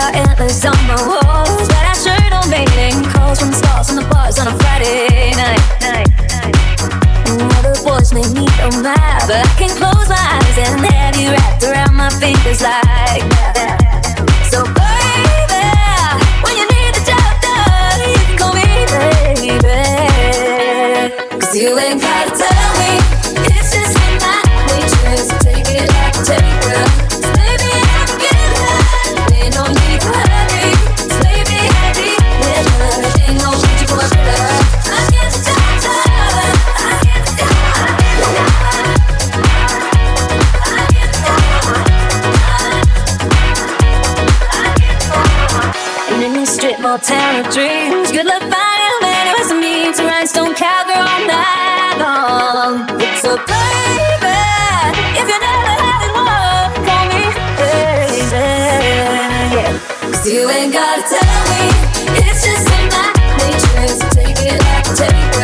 got antlers on my walls, but I sure don't make any calls from stars on the bars on a Friday night. Other boys may need a map, but I can close my eyes and have you wrapped around my fingers like that. So baby, when you need the job done, you can call me baby. 'Cause you ain't gotta tell me, it's just in my nature. So take it like a taker. So baby, I can get high, ain't no need to hurry. So baby, happy with love, ain't no need to go better. I get the job done, I get the job done. And in this strip mall town of dreams, good luck finding a man who has the means to rhinestone cowgirl all night long. It's a baby, if you never had it more, call me baby, yeah. 'Cause you ain't gotta tell me, it's just in my nature. So take it like a taker.